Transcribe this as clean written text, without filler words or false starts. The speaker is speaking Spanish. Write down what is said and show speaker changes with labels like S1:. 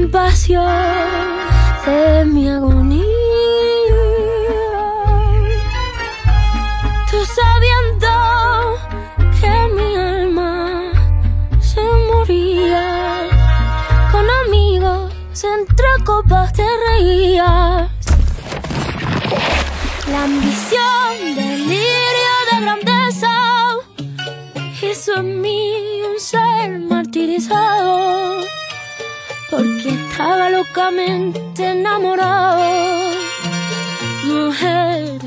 S1: compasión de mi agonía. Tú sabiendo que mi alma se moría, con amigos entre copas te reías. La ambición, delirio de grandeza hizo en mí un ser martirizado, porque estaba locamente enamorado. Mujer,